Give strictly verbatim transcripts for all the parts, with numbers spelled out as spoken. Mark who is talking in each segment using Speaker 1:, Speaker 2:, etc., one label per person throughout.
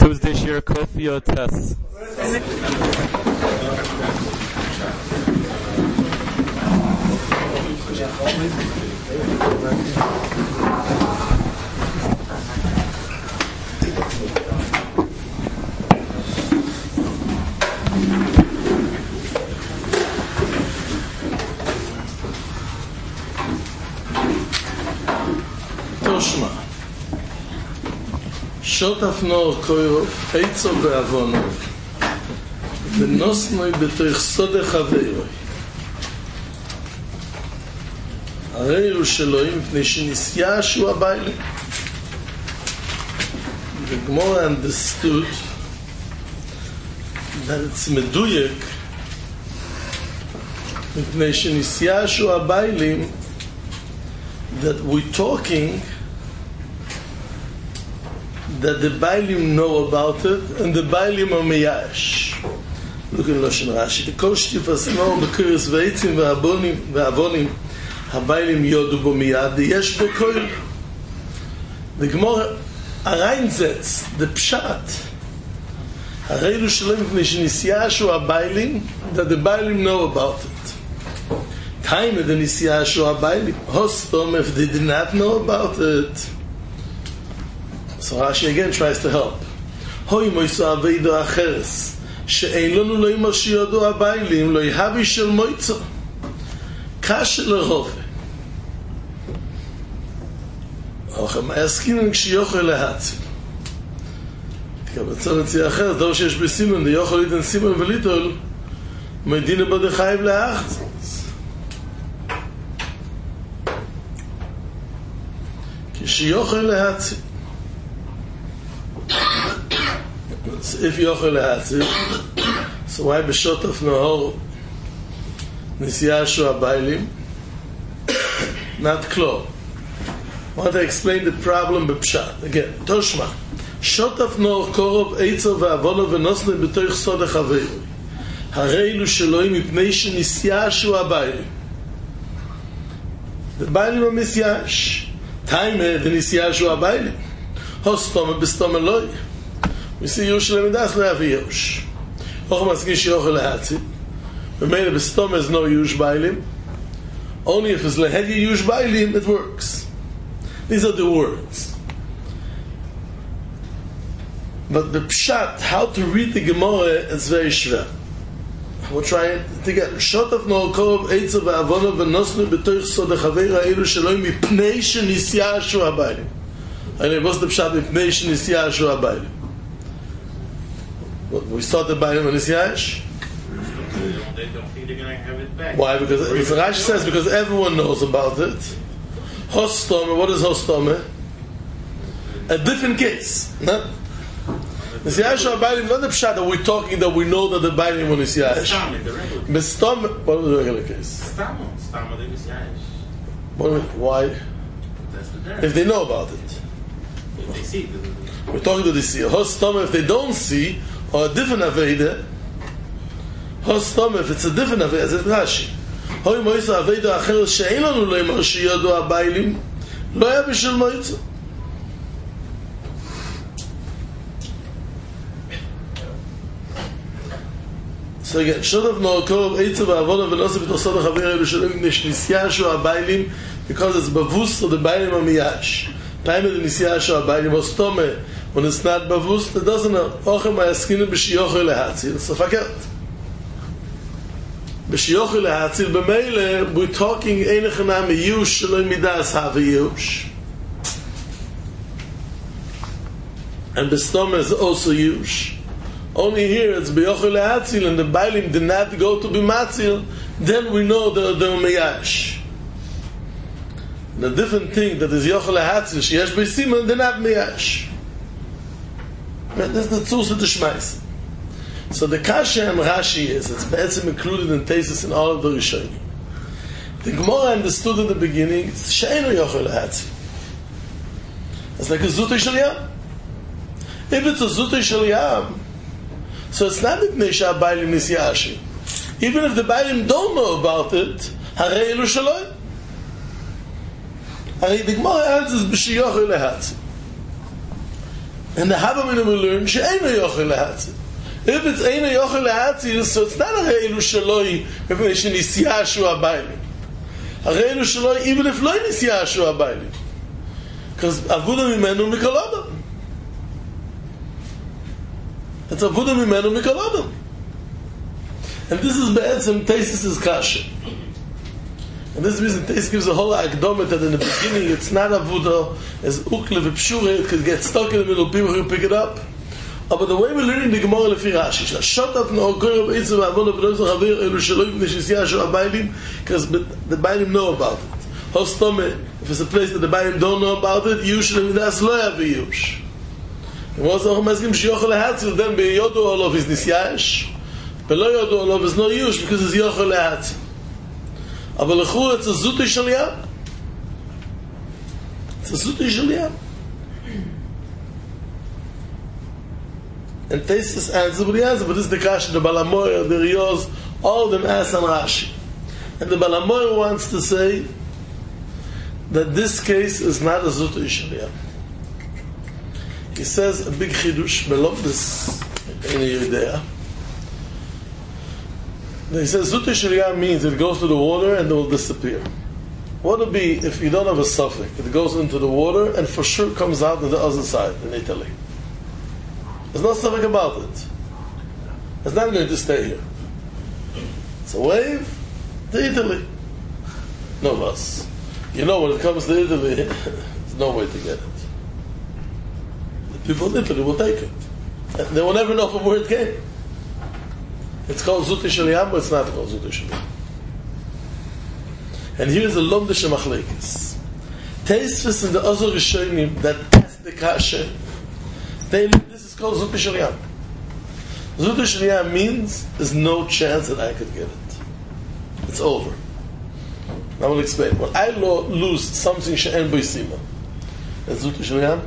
Speaker 1: Tuesday Shir Kofi Yotes.
Speaker 2: Toshma Shotaf nor koirov Eitzo ve'avonov V'nosnoi b'toich sode chaveiroi הרי אלו שלואים מפני שניסיה שהוא הביילים. The Gemara understood that it's מדויק מפני שניסיה שהוא הביילים that we're talking that the Bailim know about it and the Bailim are miyash. Look at Lashon Rashi. The kol shtifas no b'kiris v'eitzim v'avonim v'avonim habailim yodu bo miyad yesh b'koil. The Gemara reinsetzt the pshat hareilu shalom mipnei shenisya shu habailim that the Bailim know about it. Time of the nisya shu habailim hostom if they did not know about it. So Rashi again tries to help. Hoi moiso aveido acheres she'ein lonu lo imo shiyodu habailim lo yihavi shel moitzo kash lerove ochem ayaskin kshiyochel lehatzil תקבצו מציע אחר דור שיש בסימון דיוכל ליתן סימון וליטול מדינה בו דחייב לאחת כשיוכל להציל if yochel lehatzil, so why b'shot of nohor nisya shu habailim? Not klo. I want to explain the problem b'pshat. Again, Toshma. Shot of nohor korov eitzo ve'avono v'nosne b'toich sode chaveiroi. Hareilu sheloim mipnei shenisya shu habailim. The bailim are misyash. Time the nisya shu habailim. Hostome b'stome loi. We see Yush Lemidas lo have Yush. Ocham askin sheyochel lehatzil. Remember, Bestom is no Yush Bailim. Only if it's lehedi Yush Bailim, it works. These are the words. But the pshat, how to read the Gemara, is very shver. We'll try it together. Shotaf no korov eitzo ve'avono v'nosnu b'toich sode chaveira elu sheloim mipnei shenisya shu habailim. And what's the pshat mipnei shenisya shu habailim? We started by him on his yash.
Speaker 3: They don't think they're going to have it back.
Speaker 2: Why? Because Rashi says because everyone knows about it. Hostome, what is hostome? A different case. Not Nisyash or Bailim, not the pshat that we're talking that we know that the Bailim on Nisyash. Bestome, what is the regular case?
Speaker 3: Stamo, stamo de Nisyash.
Speaker 2: Why?
Speaker 3: That's the difference.
Speaker 2: If they know about it.
Speaker 3: If they see.
Speaker 2: We're talking to the seer. Hostome, if they don't see, or a different Aveda, Hostom, if it's a different Aveda, as it's Rashi. Hoi moisa Aveda acher she'ein lanu lo yimar sheyodu habailim lo ya b'shel moitzo. So again, Shodav no korov eitzo ve'avono v'noseh b'toich sode chaveiroi elu sheloim mipnei shenisya shu habailim because it's bavus so the bailim are miyash. Time of the nisya shu habailim hostome. When it's not bavus, it doesn't know. Ochem ayaskinu b'shiyochel lehatzil. So forget. B'shiyochel lehatzil b'meile, we're talking einechanam yush shelo midas have yush. And b'stom is also yush. Only here it's b'yochel lehatzil, and the bailim did not go to b'matzil. Then we know that they're miyash. The different thing that is yochel lehatzil, sheyesh b'siman, they're not miyash. That's the tools of the Shmais. So the Kasha and Rashi is, it's be'etzim included in Tesis in all of the Rishonim. The Gemara understood in the beginning, it's she'enu yochel lehatzil. It's like a Zutei Shel Yam. If it's a Zutei Shel Yam, so it's not mipnei she'habailim nisyashi. Even if the Bailim don't know about it, harei elu shaloi. Harei the Gemara answers b'shiyochel lehatzil. And the Havamina we learn, she'eino yochel lehatzil. If it's eino yochel lehatzil, so it's not a reilu shaloi, if nisya shu abaylim. A reilu shaloi, even if lo nisya shu abaylim. Because avuda mimenu mikol adam. It's avuda mimenu mikol adam. And this is be'etzem Teisus' kasha. And this is the reason Teisus gives a whole akdomet that in the beginning it's not avuda, it's ukle v'pshure, it could get stuck in the middle, people can pick it up. But the way we're learning the Gemara lefi Rashi, shut up no koyro b'etzem v'avona v'loizah havir elu shaloi v'nei shisya shu abaylim, because the Bailim know about it. Hostome, if it's a place that the Bailim don't know about it, usually that's lo yavi And once the Chomeskim shiyochel lehatzil, then be'yodu olav is nisyash, be'lo yodu olav is no yush, because it's yochel lehatzil. Aber lechur, it's a zuti shel yam. It's a zuti shel yam. And Teisus answers what he answers, but this is the kasha, the Balamoyer, the Riyos, all of them ask on Rashi. And the Balamoyer wants to say that this case is not a zuti shel yam. He says a big chidush, belov this in Yudea. He says zuti shel yam means it goes to the water and it will disappear. What would be if you don't have a suffix? It goes into the water and for sure comes out on the other side in Italy. There's no suffix about it. It's not going to stay here. It's a wave to Italy. No bus. You know when it comes to Italy, there's no way to get it. The people in Italy will take it. And they will never know from where it came. It's called Zuti Shel Yam, but it's not called Zuti Shel Yam. And here's the Lomdish Machlekes. Teisvis and the other Rishonim that test the kasha, they, this is called Zuti Shel Yam. Zuti Shel Yam means there's no chance that I could get it. It's over. I will explain. When I lo- lose something she'en boisima, that's Zuti Shel Yam?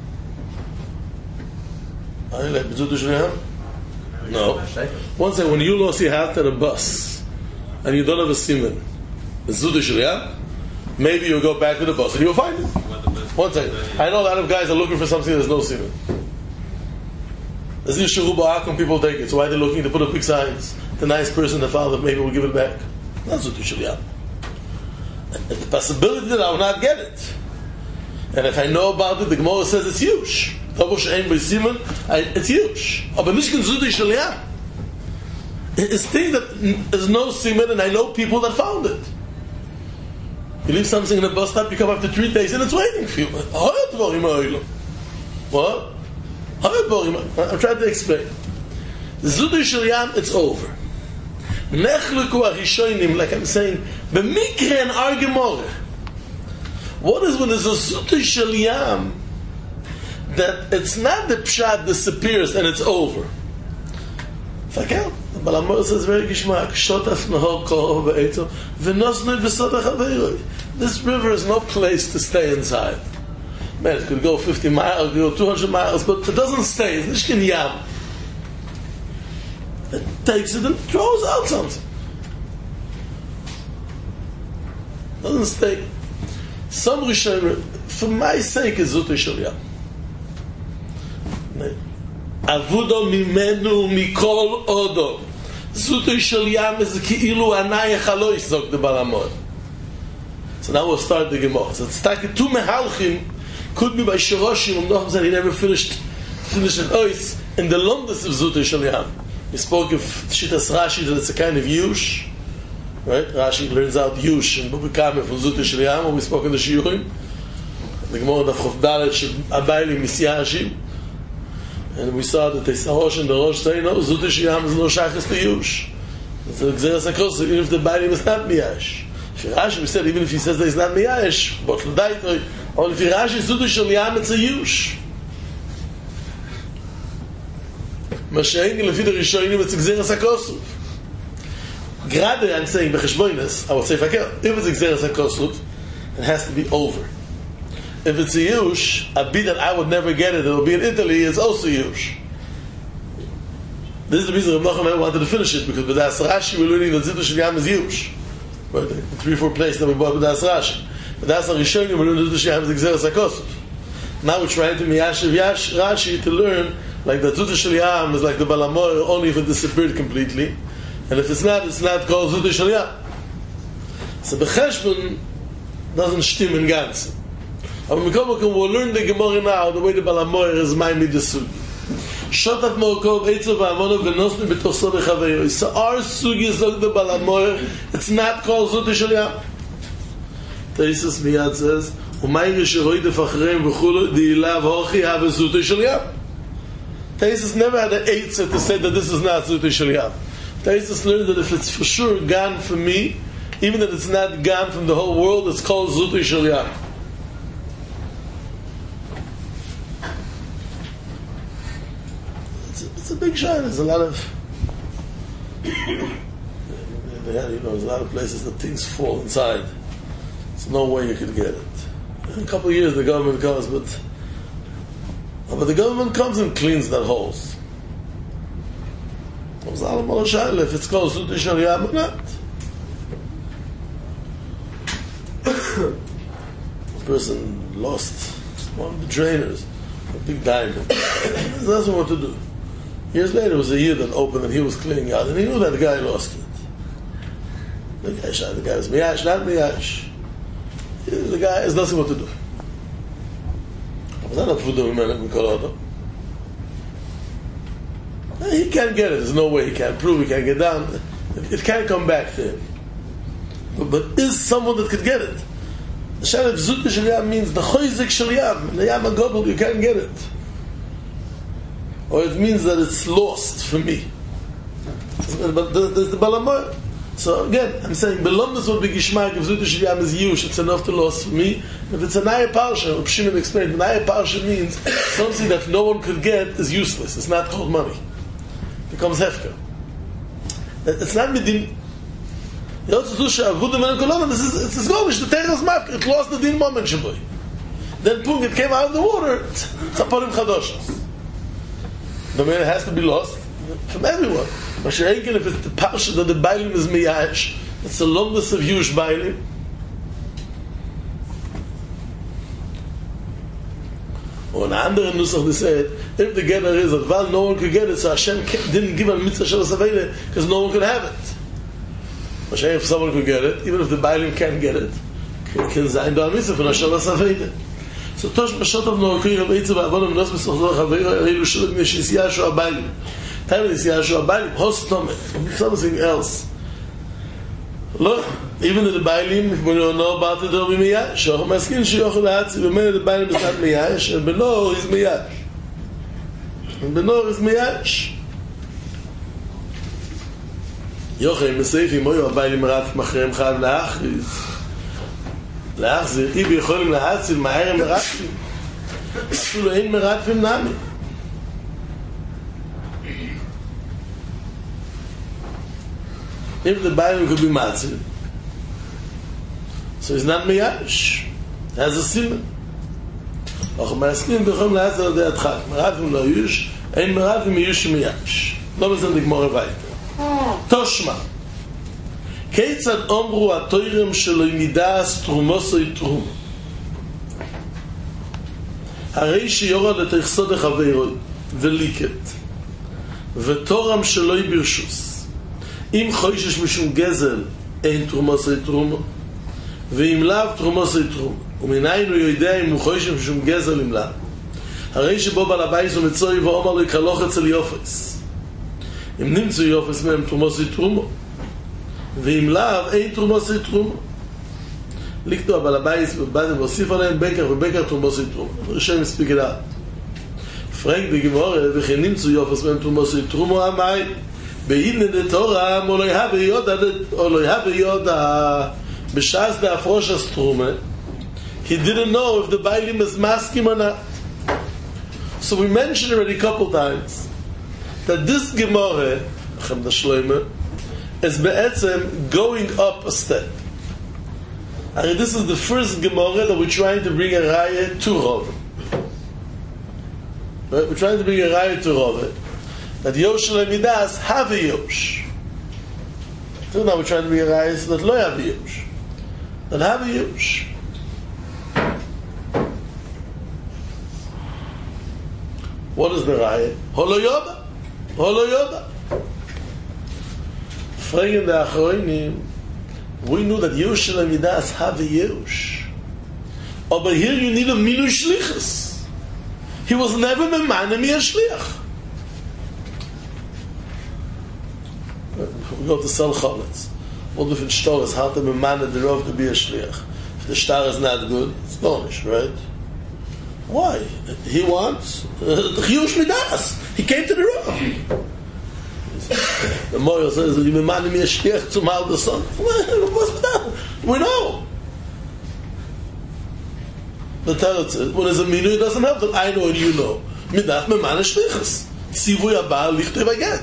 Speaker 2: I like Zuti Shel Yam? No. One second, when you lost your hat at a bus and you don't have a semen, it's Zuti Shel Yam? Maybe you'll go back to the bus and you'll find it. One second. I know a lot of guys are looking for something there's no semen. There's issue when people take it. So why are they looking to put up big signs? The nice person, the father, maybe will give it back. Not Zuti Shel Yam. And the possibility that I will not get it. And if I know about it, the Gemara says it's huge. It's huge. Aber nicht kein Zuti Shel Yam. It's thing that there's no semen, and I know people that found it. You leave something in a bus stop, you come after three days, and it's waiting for you. What? I'm trying to explain. The Zuti Shel Yam, it's over. Nechluku arishonim, like I'm saying, b'mikre and ar Gemara. What is when there's a Zuti Shel Yam that it's not the pshat disappears and it's over? Fuck out. The Balamor says very gishmak. Shotaf nahor kol ve'etzo v'nosnoi v'sotach aveiroi. This river is no place to stay inside. Man, it could go fifty miles, it could go two hundred miles, but it doesn't stay. It's nishkin yam. It takes it and throws out something. Doesn't stay. Some Rishonim, for my sake, is Zuti Shel Yam. Avudo mimenu mikol odo. Zuti Shel Yam is ki'ilu anayach halois, zog the Balamor. So now we'll start the Gemara. So it's like two mehalchim, could be by Shiroshim, and Nocham said he never finished finished an ois in the longest of Zuti Shel Yam. We spoke of Shitas Rashi that it's a kind of yush, right? Rashi learns out yush and Bubikame from Zuti Shel Yam, and we spoke in the Shiurim. The Gemara of Chof Dalet Abayli Misyashim, and we saw that they saw Rosh and the Rosh say no, Zuti Shel Yam is no shachas to yush. It's a Gzeras HaKos, even if the Baylim is not miyash. For Rashi we said even if he says that he's not miyash, but l'daitoi, only for Rashi Zuti Shel Yam it's a yush. Mashayin lefi the Rishonim it's Gzeras HaKosuf. Grade, I'm saying becheshboinus, I would say if it's Gzeras HaKosuf, it has to be over. If it's a yush, a bit that I would never get it, it will be in Italy, it's also yush. This is the reason Rav Nachman wanted to finish it, because with Das Rashi we're learning that Zuti Shel Yam is yush. Right? The three, four places that we bought with Das Rashi. But that's not Rishonim, we're learning that Zuti Shel Yam is Gzeras HaKosuf. Now we're trying to Miyashiv Yash Rashi to learn like the Zuta Shel Yam is like the Balamoyer only if it disappeared completely, and if it's not, it's not called Zuta Shel Yam. So the Cheshbon doesn't stim in Ganzen. But we come we'll learn the Gemara now the way the Balamoyer is my midasugi. Shotav Mokov Eitzav Amonov Venosni B'toch Sobe Chaveiro. So our sugi is like the Balamoyer. It's not called Zuta Shel Yam. Teisus Miyad says, "Umayri Sheroid Defachreim V'Chulu Di'ilav Hochi Have Zuta Shel Yam." Teisus never had an eitzah to say that this is not Zuta Shel Yam. Teisus learned that if it's for sure gone from me, even if it's not gone from the whole world, it's called Zuta Shel Yam. It's a, it's a big shine. There's a lot of, you know, there's a lot of places that things fall inside. There's no way you could get it. In a couple of years, the government comes, but but the government comes and cleans that holes. If it's called Zuta Shel Yam or not. A person lost one of the trainers, a big diamond. He doesn't know what to do. Years later, it was a year that opened and he was cleaning out, and he knew that the guy lost it. The guy shot, the guy was miyash, not miyash. The guy has nothing what to do. He can't get it. There's no way he can't prove. He can't get down. It can't come back to him. But, but is someone that could get it? The Shalach Zuta Shel Yam means the Choyzik Shel Yam. The Yam HaGodol, you can't get it. Or it means that it's lost for me. But there's the Balamoyer. So again, I'm saying, Belomdus would be Gishmak, if Zuta Shel Yam is Yush, it's enough to loss for me. If it's a Naya Parsha, Reb Shimon explained, Naya Parsha means something that no one could get is useless. It's not called money. It becomes Hefka. It's not Medin. This is it's Golish, the Teres Mafka, it lost the Din moment Shaboy. Then Pung, it came out of the water, it's Aparim Chadoshas. The man has to be lost from everyone. Mashiach, if it's the Parsha that the Bailim is Miyash, it's the longest of Yush Bailim. Or an andere Nusach, they said, if the Gedder is that while no one could get it, so Hashem didn't give a mitzvah Shel Savele because no one could have it. Mashiach, if someone could get it, even if the Bailim can't get it, can sein do a mitzvah from Shel Savele. So Tosh Mashotav Noakir of Eitzav Avonim Nos B'Sochzor Chaveiro Ereilu Shuluk Neshis Yashu Abalim. Time is Yashu Abalim. Host Tomech. Something else. Look, even the Bailim, if we don't know about it, they'll be Miyash. Or Maskin Shiyochel Hatzi, but many of the Bailim is not Miyash, and Benor is Miyash. And Benor is Miyash. Yochei Meseifi Moyo Abailim Rat Machrem Chav Leachriz. Leachzir, I bicholim lehatzil ma'erem meratzim. אפילו אין מרתפים נמי. If the Bible could be matzil, so it's not miyash. It has a simon. Och ma'askim b'chom lehatzil al dei adchak. Meratvim lo yush, ein meratvim yush miyash. לא בזן לגמור הביתה. תושמה. כיצד אומרו התוירם שלו מידס תרומוסו יתרום? הרי שיורד את היחסוד החברוי וליקט ותורם שלו ברשוס. אם חוישש משום גזל אין תרומוסו יתרום ואם לאו תרומוסו יתרום. ומניין הוא יודע אם הוא חוישש משום גזל אם לאו. הרי שבו בעל הבית הוא מצוי ואומר לו יקלוך אצל יופס. אם נמצא יופס מהם תרומוסו יתרומו ואם לאו אין תרומוסו יתרומו. לקטו אבל הבית ובאדם והוסיף עליהם בקר ובקר תרומוסו יתרומו. ראשי מספיק את העד. פרק בגמורה וכי נמצא יופס מהם תרומוסו יתרומו המאי בעידן דתורה או לא יהווה יודה בשעס דאפרוש אסטרומה. He didn't know if the Bailim is masking or not. So we mentioned already a couple times that this Gemara is be'etzem going up a step. And this is the first Gemara that we're trying to bring a raya to Rov. Right? We're trying to bring a raya to Rov. That Yosh Lemidas have a Yosh. So now we're trying to bring a raya so that Lo have a Yosh. That have a Yosh. What is the raya? Holo yoda. Holo yoda. Fragen der Achroinim, we knew that Yerushalayim Midas have a Yerush. Aber here you need a Minu Shlichus. He was never Memanim Yashliach. We go to sell Chometz. All different stores, how to Memanim the Rov to be a Shliach. If the star is not good, it's garnish, right? Why? He wants uh, Yerush Midas. He came to the Rov. The Moral says, "You Memanim Yashliach to Mal the Son." What's that? We know. The Torah says, when there's a minu, it doesn't help that I know and you know. Midat Meman Shlichus. Tzivu Yabal Lichtei Baget.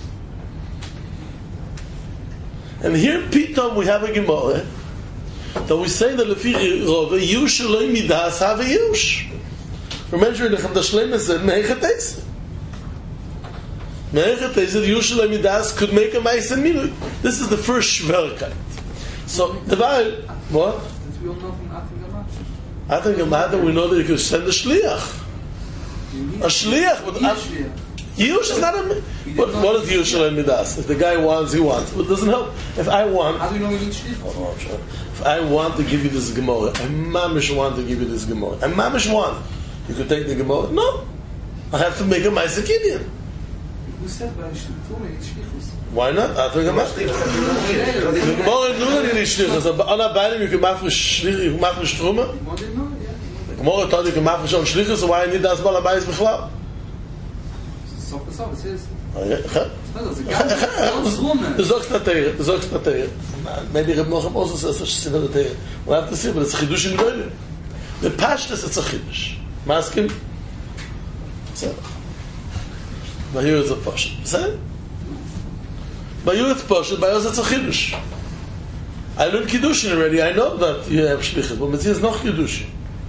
Speaker 2: And here, Pitom, we have a Gemara that we say that Lefi Rove, Yush Eloi Midas have a Yush. Remember, the Chemda Shlema said, Meichet Eised. Meichet Eised, Yush Eloi Midas could make a Meis and Minu. This is the first Shverkeit. So, the Vail, what?
Speaker 4: We all know from Atim Gamat.
Speaker 2: Atim Gamat, we know that you can send a Shliach. A Shliach. With, a, Yush is not a... What, what is Yush Eloi Midas? If the guy wants, he wants. But it doesn't help. If I want...
Speaker 4: How do you know we need Shliach?
Speaker 2: Oh, I'm sure. If I want to give you this Gemara, I mamish want to give you this Gemara. I mamish want. You could take the Gemara? No. I have to make a Ma'aseh Kinyan.
Speaker 4: Who said by Shlichus needs Shlichus?
Speaker 2: Why not? I think I'm not. The Gemara knew that you need Shlichus. On our Beilim, you can mafresh Shlichus, you can mafresh Truma. The Gemara thought you can mafresh on Shlichus, so why I need das Bala Bayis Bichlal?
Speaker 4: So for so, it says...
Speaker 2: Du sagst na Teire, du sagst na Teire. Maybe Reb Nochem also says such a similar Teire. We'll have to see, but it's a Chidush in Gdolim. The Pashtus, it's a Chidush. Maskim? So. But here it's a Pashtus. See? But here it's Pashtus, but here it's a Chidush. I learned Kiddushin already, I know that you have Shlichus, but Metzi is noch Kiddushin.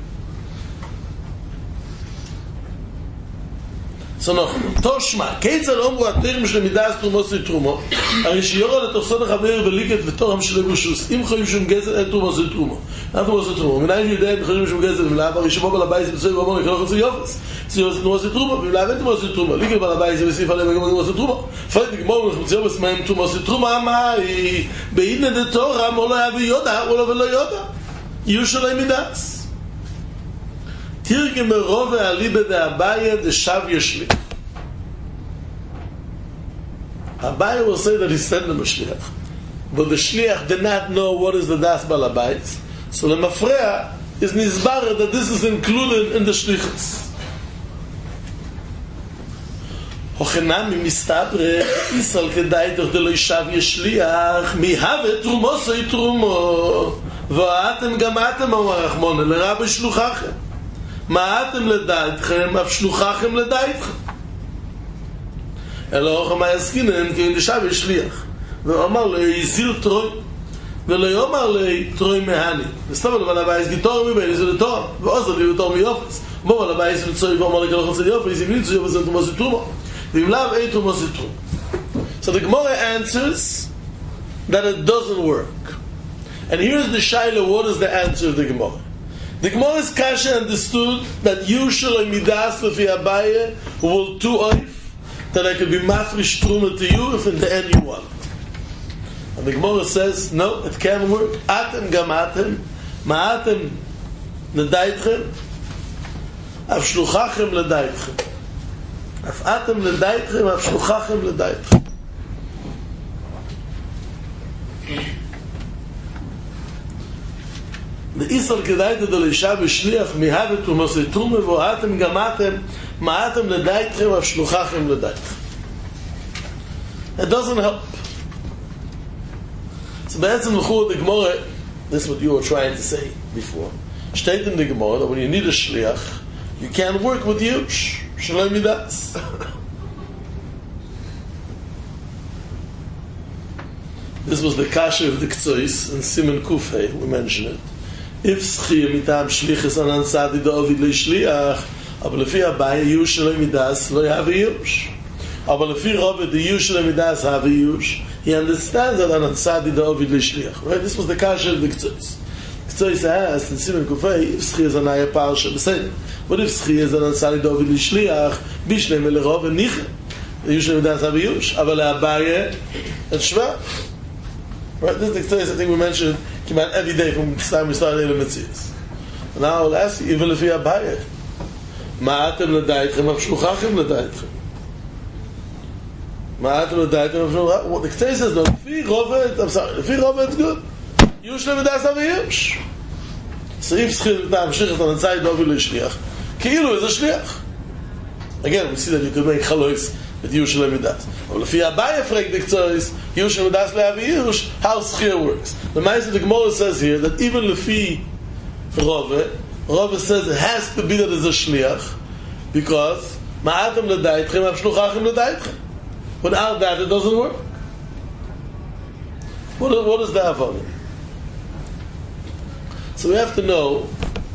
Speaker 2: So noch, Toshma, Keitzel Omru Aterim Shle Midas Trumos Yitrumo, Ari Shiora Letosod HaChaver Veliket V'Toram Shle Gushus, Im Choyim Shum Gezer Et Trumos Yitrumo, Not Trumos Yitrumo, Minayin Yudei Choyim Shum Gezer V'Lav, Ari Shimo Bal HaBayis V'Tzoy V'Amon Yichelach Yitzu Yofes, Tziyos Trumos Yitrumo, V'Lav Et Trumos Yitrumo, Liket Bal HaBayis V'Sif Alem V'Gomon Trumos Yitrumo, Fayt Gmor V'Tziyos V'Smaim Trumos Yitrumo, Amai, Beidne De Torah, Molo Yavi Yoda, Molo V'Lo Yoda, Yushalei Midas. Tirgem Rove Alibe De Abaye De Shav Yeshli. Abaye will say that he sent him a shliach, but the shliach did not know what is the das balabayis. So the mafreya is nizbar that this is included in the shlichus. Hochenami mistabre isal kedai doch de lo yishav yeshliach mi have trumos ay trumo va'atem gamatem amarachmon le rabbi shluchachem ma'atem ledaitchem av shluchachem ledaitchem. אלא אוכל מה יסקינן כי אין דשאב יש שליח ואומר לו יזיל טרוי ולא יאמר לי טרוי מהני וסתם לבן הבייס גיטור מבין איזה לתור ועוזר לי לתור מיופס בוא על הבייס לצוי ואומר לי כלוך לצוי יופס אם לי צוי יופס אין תרומוס יתרומו ואם לאו אין תרומוס יתרומו. So the Gemara answers that it doesn't work, and here's the shaila. What is the answer of the Gemara? The Gemara's kasha understood that you shall midas lefi Abaye who will two oif that I could be mafresh truma to you if in the end you want. And the Gemara says, no, it can't work. Atem gamatem, ma'atem ledaitchem, av shluchachem ledaitchem. Av atem ledaitchem, av shluchachem ledaitchem. The Isar kedaita do leisha b'shliach mihavet trumos truma vo atem gamatem ma'atem ledaitchem av shluchachem ledaitchem. It doesn't help. So be'etzem l'chur the Gemara, this is what you were trying to say before. Steht in the Gemara that when you need a shliach, you can't work with Yush. Shalom midas. This was the kasha of the Ktsois in Siman Kufay, we mentioned it. If schiyah mitam shlichus anan sadi da'ovid le'shliach, aber lefi Abaye Yush shalom midas lo yavi Yush. Aber lefi Rove the Yush shalom midas have Yush. He understands that anan sadi da'ovid le'shliach. Right? This was the kasha of the Ktsois. Ktsois asked in Simon Kufay, if Schia is an Aya Parsha, besed. What if Schia is an Ansari Dovid Lishliach, Bishnei Melerov and Nicha? Usually that's Abiyush. Aval Abaye and Shva. Right, this is the Ktsois I think we mentioned about every day from the time we started in the Metzias. Now I'll ask you, even if you Abaye, Ma'atem L'daitchem, Avshuchachem L'daitchem. Ma'atem L'daitchem, Avshuchachem. What the Ktsois says, no, Lefi Rovet, I'm sorry, Lefi Rovet is good. Usually that's Abiyush. So if Schil Ta'amshich on the side Dovid Lishliach, Ki'ilu is a Shliach. Again, we see that you could make Chalois with Yushel Midas. But if you Abaye frag the Ktsois, Yushel Midas le'Abiyush, how Schil works. The Ma'aseh the Gemara says here that even Lefi Rove, Rove says it has to be that it's a Shliach because Ma'atem L'daitchem, Avshluchachem L'daitchem. Without that, it doesn't work. What, what is the Avodah? So we have to know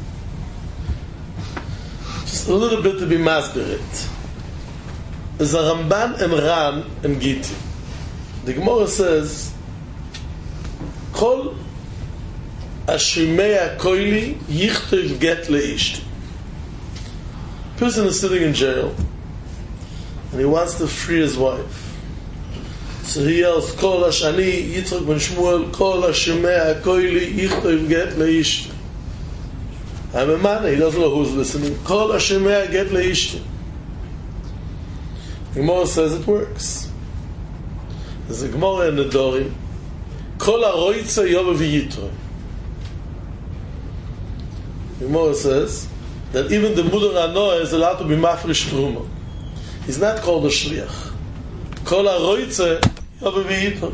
Speaker 2: just a little bit to be masberit. There's a Ramban and Ran and Giti. The Gemara says, Kol Ashimei Koili Yichtiv Get Leishti. Person is sitting in jail and he wants to free his wife. So he yells, Kol Ashani Yitzchak ben Shmuel, Kol Ashimei Koili Yichtiv Get Leishti. I'm a man, he doesn't know who's listening. Kol Ashimei Get Leishti. The Gemara says it works. There's a Gemara in the Dorim. Kol HaRoitze Yovav Yitro. The Gemara says that even the Mudar Anoah is allowed to be mafresh truma. He's not called a shliach. Kol HaRoitze Yovav Yitro.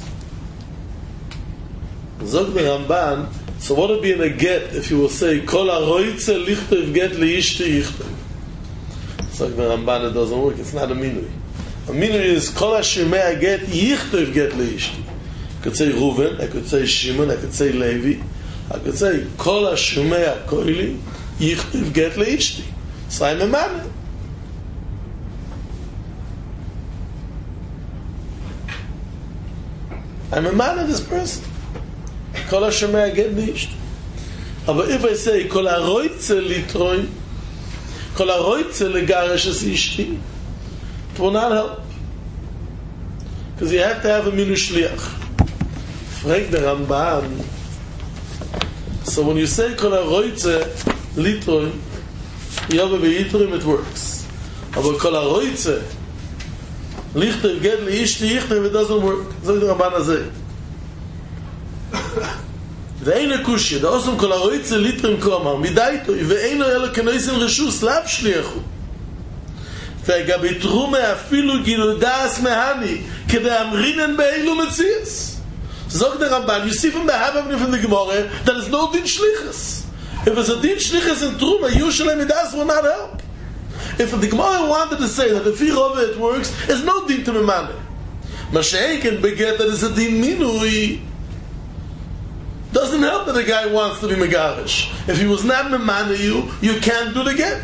Speaker 2: Zog the Ramban. So what would be in a get if you will say Kol HaRoitze Lichtov Get Leishti Yichtov? So the Ramban, it doesn't work. It's not a minui. A minui is Kol HaShimei Get Yichtov Get Leishti. I could say Reuven, I could say Shimon, I could say Levi, I could say Kol HaShimei Koili Yichtov Get Leishti. So I'm a man. I'm a man of this person. Kol HaShomei Get Leishti. But if I say Kol HaRoitze Litroi, Kol HaRoitze Legaresh Es Ishti, it will not help. Because you have to have a minu shliach. Frag the Ramban. So when you say Kol HaRoitze Litroi, Yovav Yitrim, it works. But Kol HaRoitze Lichtov Get Leishti Yichtov, it doesn't work. So the Ramban Azeh. ואין הקושיה, דאוסם כל הרויצה ליטרם קומר, מדייתו, ואין אלא כנויסן רשוס, לאו שליחו. וגבי תרומה אפילו גילו דאס מהני, כדי אמרינן באילו מציאס. Zog the Ramban, you see from the Havavni from the Gemara, that is no din shlichus. If it's a din shlichus in Truma, usually midas will not help. If the Gemara wanted to say that if he rove it works, it's no din to memane. Mashiach can beget that it's a din minui. Doesn't help that the guy wants to be megarish. If he was not memane you, you can't do the get.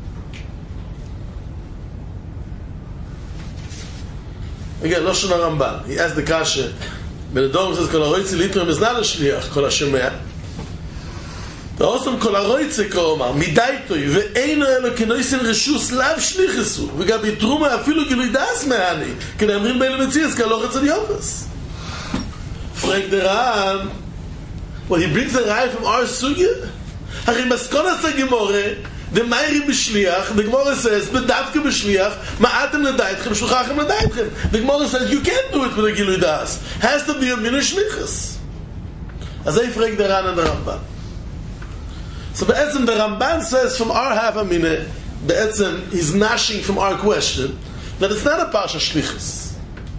Speaker 2: Again, Lashon HaRamban. He asked the kasha. But the Dom says, Kol HaRoitze Litrem is not a shliach, Kol HaShomei. The awesome Kol HaRoitze K'omar, Midaitoi, ve'eino elo kenoisen reshus lav shlichesu, v'gam bitruma afilu gilui das mehani, k'nei amrin be'elu metzias, k'alochetz ad yofes. Frag the Ran, well, he brings a raya from our sugya. Hachim maskonas HaGemoreh, the Meiri b'shliach, the Gemara says, B'davke b'shliach, Ma'atem l'daitchem, Shluchachem l'daitchem. The Gemara says, you can't do it with a Gilui Das. Has to be a minu shlichus. As I frag the Ran and the Ramban. So Be'etzem, the Ramban says, from our half a minute, Be'etzem, he's gnashing from our question, that it's not a Pasha shlichus.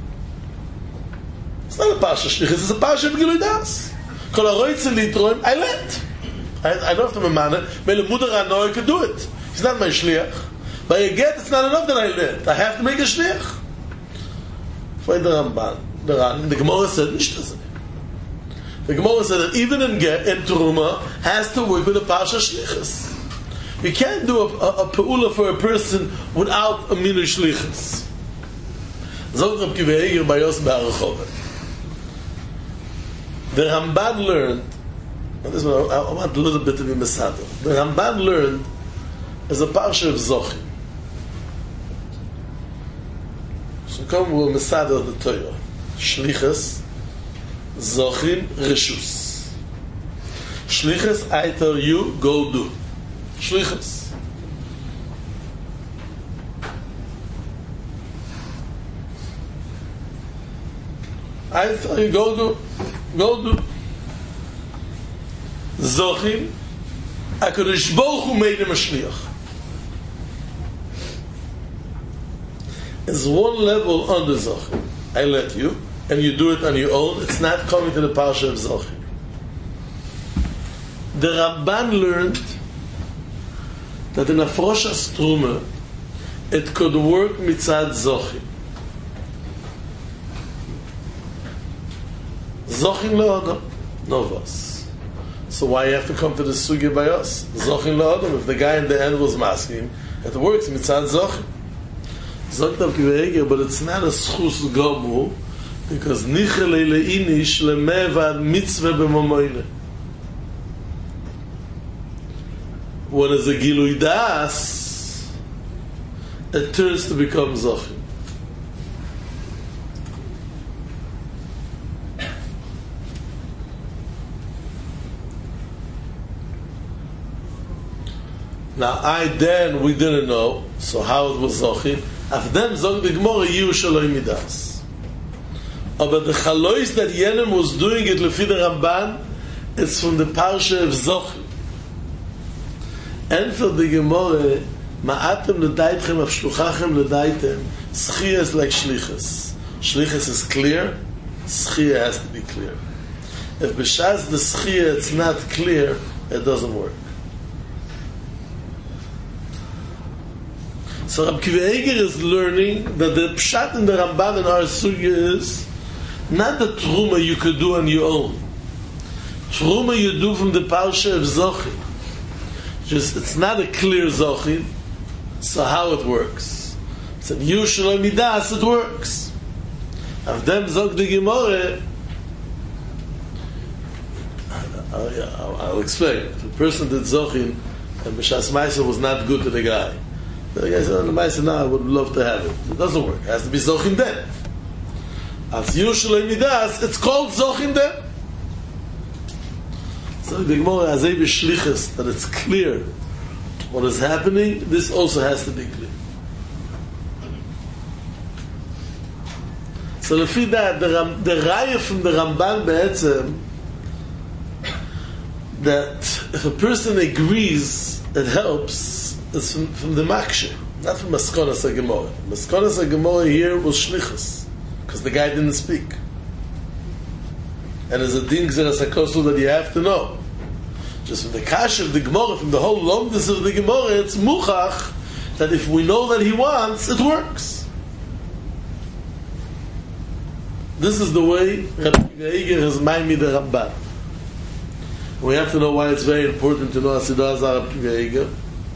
Speaker 2: It's not a Pasha shlichus, it's a Pasha b'Gilui Das. Kol HaRoitze Litroim, I let. I, I don't have to memane. Mele Mudar Anoah could do it. He's not my shliach. But I get it's not enough that I let. I have to make a shliach. Find the Ramban, the Ran. The Gemara said nicht das. The Gemara said that even in get in Teruma has to work with a pasha shlichus. You can't do a, a, a peula for a person without a minu shlichus. Zog Reb Kiva Eiger by Yos Be'arachove. The Ramban learned And this one, I, I want a little bit to be Masada. The Ramban learned as a parsha of Zochim. So come with Masada of the Torah. Shlichus, Zochim, Rishus. Shlichus, I tell you, go do. Shlichus. I tell you, go do. Go do. Zochim, HaKadosh Baruch Hu made him a shliach. It's one level under Zochim. I let you, and you do it on your own. It's not coming to the parsha of Zochim. The Ramban learned that in Afroshas Truma it could work mitzad Zochim. Zochim le'odam, no vas. So why you have to come to the sugya by us? Zochim le'odam. If the guy in the end was masking, it works mitzad Zochim. Zogt av Kiveiger, but it's not a schus gomu, because nichelei le'inish le'mevad mitzvah b'mamoyle. When it's a gilui das, it turns to become Zochim. Now, I then, we didn't know, so how it was Zochim. Af dem zog the Gemara, Yiu Shaloi Midas. But the Chalois that Yenem was doing it lefi the Ramban, it's from the Parsha of Zochim. And for the Gemara, Ma'atem ledaitchem av shluchachem ledaitem, Schia is like Shlichus. Shlichus is clear, Schia has to be clear. If b'shas the Schia it's not clear, it doesn't work. So Rab Kiva Eiger is learning that the pshat in the Ramban and our sugya is not the truma you could do on your own. Truma you do from the parsha of Zochim. Just it's not a clear Zochim. So how it works? So Yiu Shaloi Midas it works. Of them Zog the Gemara. I'll explain. If a person did Zochim and B'shas Maisa was not good to the guy, the guy said, "The said, no, I would love to have it." It doesn't work. It has to be Zochim then. As Yiu Shaloi Midas, it's called Zochim then. So the Gemara has a b'shlichus that it's clear what is happening. This also has to be clear. So lefi that the Ram, the raya from the Ramban be'etzem that if a person agrees, it helps. It's from, from the Makshe, not from Maskonas HaGemorah. Maskonas HaGemorah here was Shlichus, because the guy didn't speak. And there's a din Gzeras HaKosel that you have to know. Just from the Kash of the Gemorah, from the whole longness of the Gemorah, it's Muchach, that if we know that he wants, it works. This is the way Rabbi Eiger has Maimid the Ramban. We have to know why it's very important to know Asidah Azar Rabbi Eiger.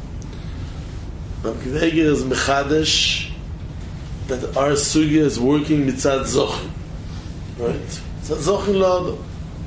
Speaker 2: Rabbi Eiger is Mechadesh that our sugya is working mitzad Zochim. Right? Mitzad Zochim L'Odom.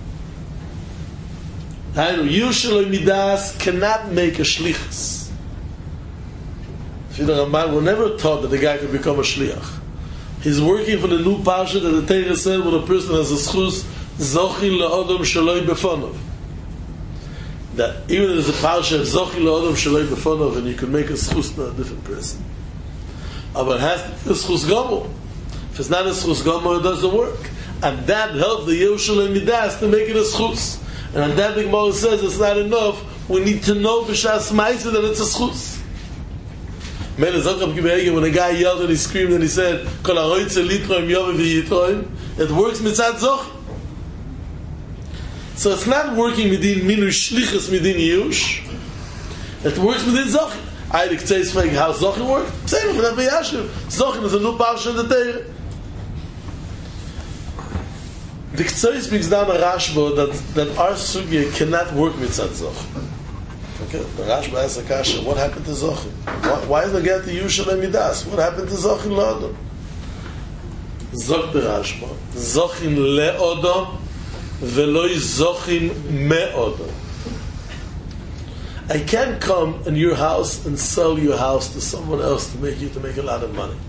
Speaker 2: Yiu Shaloi Midas cannot make a shlichus. The Ramban were never taught that the guy could become a shliach. He's working for the new parsha that the Torah said when a person has a schus Zochim L'Odom Shaloi Befonov. That even if there's a parsha of Zochim L'Odom Shaloi Befonov and you can make a schus to a different person. But it has to be a schus gomor. If it's not a schus gomor, it doesn't work. And that helps the Yiu Shaloi Midas to make it a schus. And on that the Gemara says it's not enough. We need to know b'shas ma'isa that it's a schus. When a guy yelled and he screamed and he said, "Kol haroitze litroim yove v'yitroim," it works mitzad Zochim. So it's not working midin minu shlichus midin yush. It works midin Zochim. I the Ktseis fake how Zochim works. Same for that b'yashiv. Zochim is a new parsha in the Torah. The Ktseis speaks down a Rashba that that our sugya cannot work mitzad Zochim. Okay, the Rashba asks a kasha, what happened to Zochim? Why, why is the get the Yiu Shaloi Midas? What happened to Zochim L'Odom? Zok the Rashba, Zochim Le'odom Veloi zochin me'odom. I can't come in your house and sell your house to someone else to make you to make a lot of money.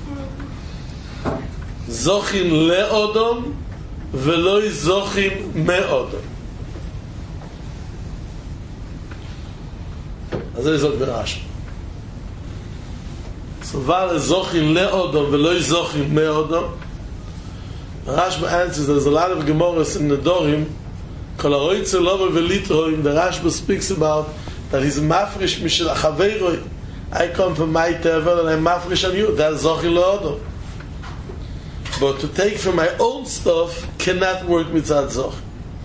Speaker 2: Zochin le'odom veloi zochin me'odom. As I said, Rashi. So, while zochin le'odom veloi zochin me'odom, Rashba answers there's a lot of Gemaras in the Dorim. Kol haroitze lova velitroim. The Rashba speaks about that he's mafresh mishel achaveiroi. I come from my tevel and I'm mafresh on you. That's zochin le'odom. But to take from my own stuff cannot work mitzad zoch.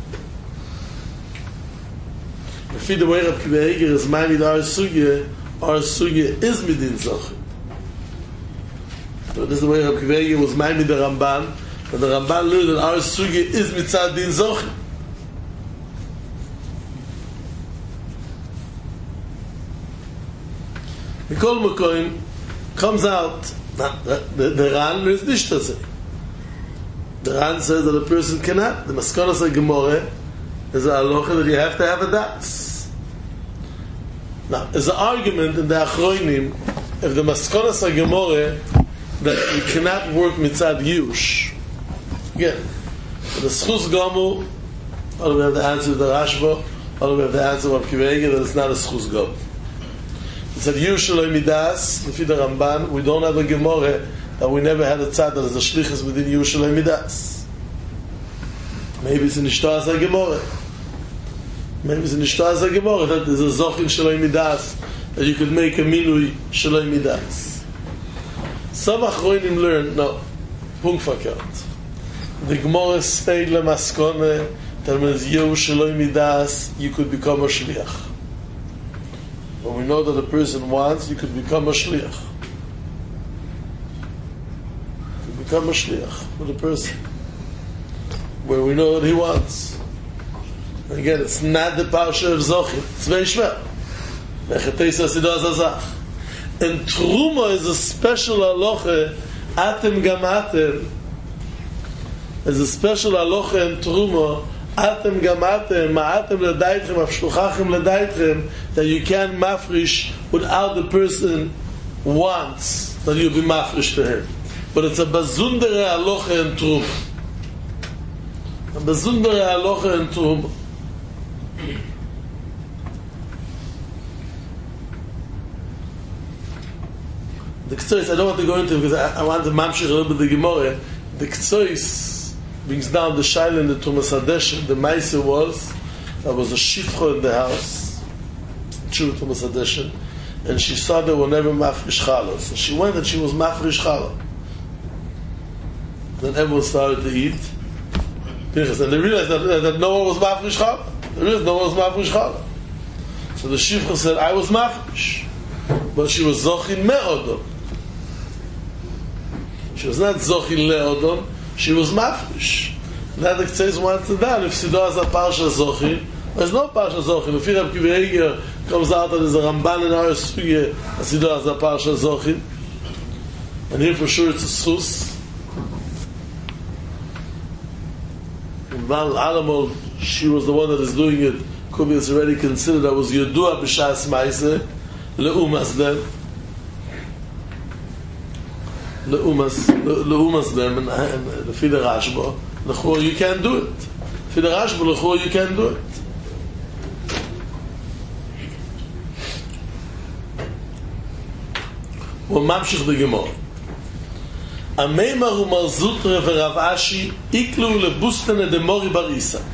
Speaker 2: If the way of Kiveiger is mine our sugye, our sugye is midin zoch. So this is the way of Kiveiger was mine with the Ramban. And the Ramban learned that our sugi is mitzad din zoch. Mikol Mekoim comes out that the, the, the Ran is nicht to say. The Ran says that a person cannot. The Maskonos HaGemorah is a halacha that you have to have a das. Now, there's an argument in the Achroinim if the Maskonos HaGemorah that you cannot work mitzad yush. Again, the schus gomu, or we have the answer of the Rashba, or we have the answer of Kiveiger that it's not a schus gomu. It said, you shaloi midas, lefi the Ramban, we don't have a Gemorah that we never had a tzad that is a shlichus within you shaloi midas. Maybe it's in Ishtoaz HaGemorah. Maybe it's in Ishtoaz HaGemorah that there's a zochin shaloi midas, that you could make a minui shaloi midas. Some achroinim learn, no, punkt verkehrt. The Gemara stayed lemaskone that means you shaloi midas, you could become a shliach. When we know that a person wants, you could become a shliach. You become a shliach for the person. Where we know what he wants. And again, it's not the parsha of Zochim. It's very shver. And Truma is a special halacha, atem gam atem. There's a special halacha in Truma, atem gam atem, ma'atem ledaitchem, afshluchachem ledaitchem, that you can't mafrish without the person wants that you'll be mafrish to him. But it's a bazundere halacha in Truma. A bazundere halacha in Truma. The Ktsois, I don't want to go into it because I, I want to mamshich a little bit the Gemara. The Ktsois brings down the Shaila in the Tumas Hadeshin. The Maisa was, there was a shifcha in the house, true Tumas Hadeshin, and she saw there were never mafrish challah. So she went and she was mafrish challah. Then everyone started to eat. And they realized that, that no one was mafrish challah. They realized no one was mafrish challah. So the shifcha said, I was mafrish. But she was zochin me'odom. She was not zochin le'odom, she was mafrish. Now the Ktseis wants to know if Sido has a parsha zochin. There's no parsha zochin. If Reb Kiveiger comes out that there's a Ramban in our Suge, Sido has a parsha zochin. And here for sure it's a schus. Val Alamol, she was the one that is doing it. Could be it's already considered that was Yedua b'shas ma'aseh. Leumas them, leumas, leumas them, and the Fida Rashba, lechor you can't do it. Fida Rashba, lechor you can't do it. Well, mamshich the Gemara. Ameimar umar Zutra v'Rav Ashi iklu lebustane de Mori bar Isak.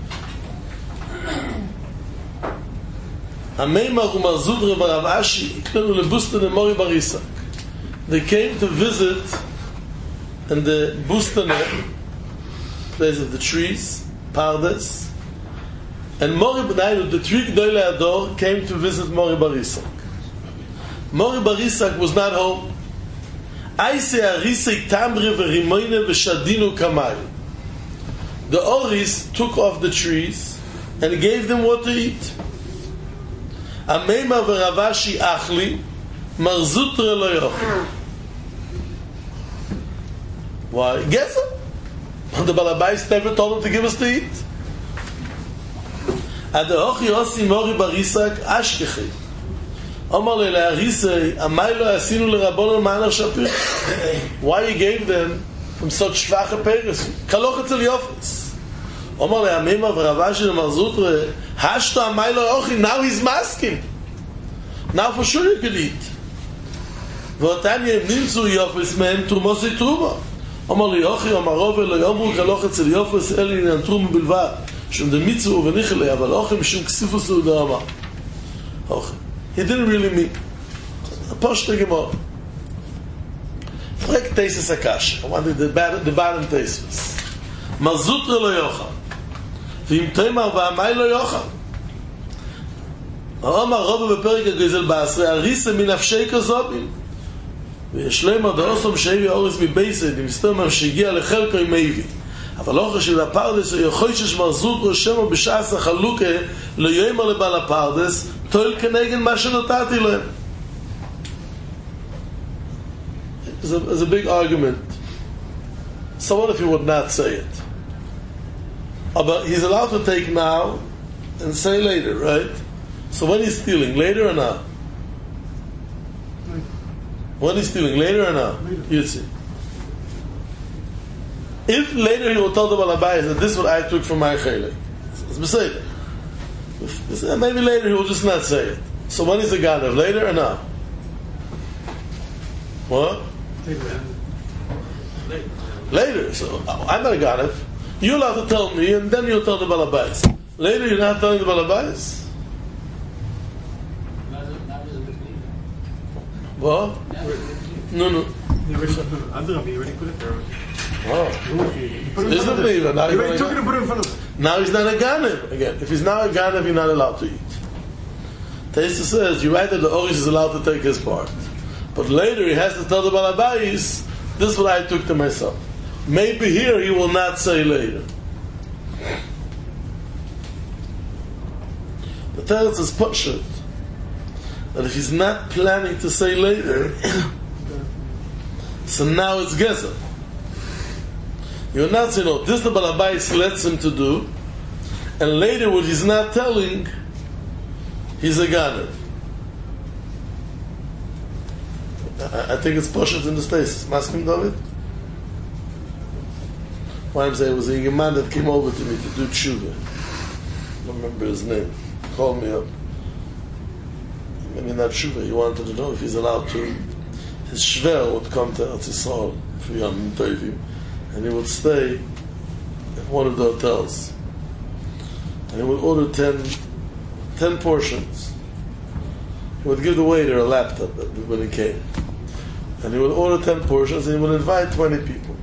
Speaker 2: Ameimar umar Zutra v'Rav Ashi iklu lebustane de Mori bar Isak. They came to visit in the bustane, place of the trees, Pardes, and Mori B'nai, the three Gdolei Ador, came to visit Mori bar Isak. Mori bar Isak was not home. Aise arisei tamre v'rimoine v'shadinu kamay. The Oris took off the trees and gave them what to eat. Ameima v'Rav Ashi achli, mar Zutra lo yochel. Why? Guess it. The Balabais never told him to give us to eat. Adochi osi mori barisak ashkechi. Omar le larisei, amai lo asinu le rabbonon ma'aner shapir. Why you gave them from such schwache peres? Kaloch etzel Yofes. Omar le amima v'ravashi le marzutre, hashto amai lo ochi, now he's masking. Now for sure you could eat. ואותן נמצאו יופס מהם תרומוסי תרומה. אמר לי יוחי, אמר רובה, לא יאמרו כלוך אצל יופס, אלה עניין תרומה בלבד, שום דמיצו וניחלי, אבל אוכי משום כסיפוס הוא דרמה. אוכי. He didn't really mean. פושט הגמור. פרק תייסס הקש. אמרתי, the bottom תייסס. מרזוטרה לא יוכל. ואם תימר ואמי לא יוכל. אמר רובה בפרק הגזל בעשרה, הריסה מנפשי כזובים. ויש להם הדעוסם שהביא אורס מבייסד, אם מסתובב שהגיע לחלקו עם היבי. אבל לא חשב לפרדס, יכול ששמרזות ראשמו בשעס החלוקה, לא יאמר לבעל הפרדס, תועל כנגד מה שנותרתי להם. It's a, it's a big argument. So what if he would not say it? Oh, but he's allowed to take now and say later, right? So when he's stealing, later or not? When he's stealing, later or not? You see. If later he will tell the Balabayas that this is what I took from my chaylik, it's beside. Maybe later he will just not say it. So when is the Ganav? Later or not? What?
Speaker 3: Later.
Speaker 2: Later. So I'm not a Ganav. You're allowed to tell me, and then you'll tell the Balabayas. Later you're not telling the Balabayas? What? No, no. Oh. Isn't it me? Now he's, not a, now he's not a Ganav again. If he's now a Ganav, you're not allowed to eat. Taisa says, you're right that the Oris is allowed to take his part. But later he has to tell the Balabais, this is what I took to myself. Maybe here he will not say later. The Teretz is Pashut. That if he's not planning to say later, so now it's Gezer. You're not saying, no, this the Balabais lets him to do, and later what he's not telling, he's a Ganav. I, I think it's Pashut in the States. Maskim David? Why I'm saying it was a young man that came over to me to do tshuva. I don't remember his name. He called me up. Maybe not tshuva. He wanted to know if he's allowed to. His shver would come to Eretz Yisrael for Yom Tovim, and he would stay at one of the hotels, and he would order ten, ten portions. He would give the waiter a laptop when he came, and he would order ten portions, and he would invite twenty people.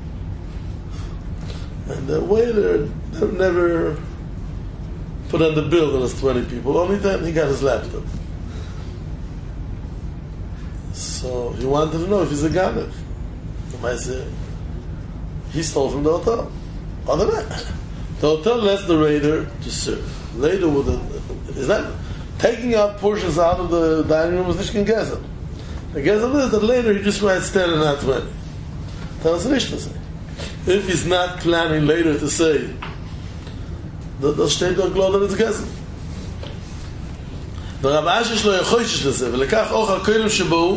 Speaker 2: And the waiter never put on the bill that was twenty people. Only then he got his laptop. So he wanted to know if he's a Ganav. I said, he stole from the hotel. Other than that, the hotel lets the waiter to serve. Later, with the, is that taking out portions out of the dining room is nicht gegessen. The gegessen is that later he just writes ten and not twenty. That's nicht to say. If he's not planning later to say, das steht doch klar, that it's gegessen. ורב אשי שלו יחוישש לזה, ולקח אוכל כלם שבו,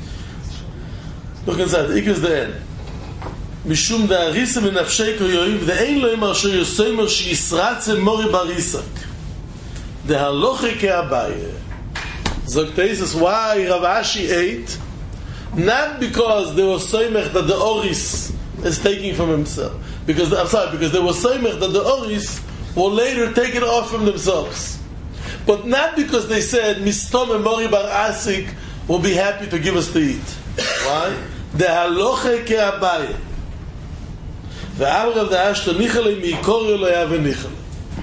Speaker 2: לא כן זה, איקס דהן, משום דהריסה מנפשי כיואיב, ואין לו אמר שיוסיימר שישרצה מורי בריסק. דהלוכי כאביי. Zoktesis, why Rav Ashi ate? Not because there was soymech that the Oris is taking from himself. Because, I'm sorry, because there was soymech that the Oris will later take it off from themselves. But not because they said, Mistome Mori Bar Asik will be happy to give us to eat. Why? The haloche ke abaye. The Amrav the Ashta Nichale Mikori lo yave Nichale.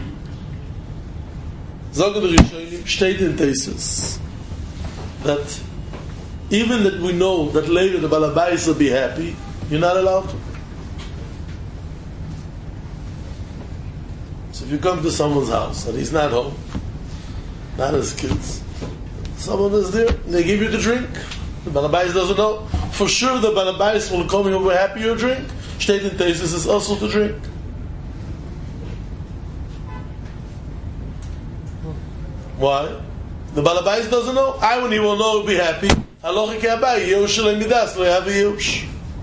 Speaker 2: Zogan the Rishonim state in Tesis that even that we know that later the Balabais will be happy, you're not allowed to. So if you come to someone's house and he's not home, not his kids, someone is there, they give you the drink. The Balabais doesn't know. For sure the Balabais will come here, we're happy you drink. State in Tesis is also to drink. Why? The Balabais doesn't know. I, when he will know, will be happy. Halacha ki Abaye, Yush lo midas lo have a Yush.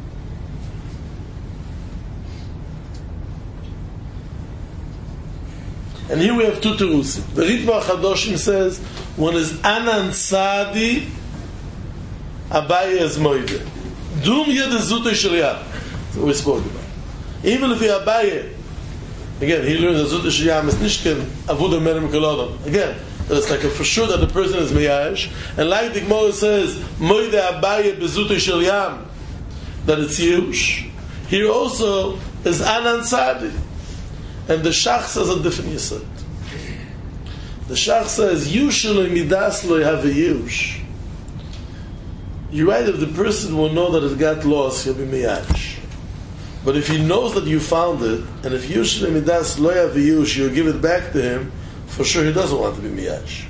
Speaker 2: And here we have two terusim. The Ritva Chadoshim says, one is Anan Sadi, Abaye is Moide. Dum yed zute shriyah. So we spoke about. Even if he Abaye, again, he learns that zute shriyah is nishken avuda merem kolodam. Again, it's like a, for sure that the person is meyash. And like the Gemara says, Moide Abaye bezute shriyah, that it's Yush. Here also is Anan Sadi. And the Shach says a different yisod. The Shach says, Yush lo midas lo have a Yush. You're right, if the person will know that it got lost, he'll be miyash. But if he knows that you found it, and if Yush lo midas lo have a Yush, you'll give it back to him, for sure he doesn't want to be miyash.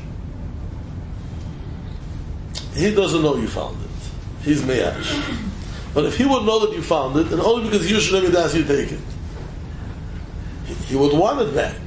Speaker 2: He doesn't know you found it. He's miyash. But if he would know that you found it, and only because Yush lo midas you take it, he would want it back.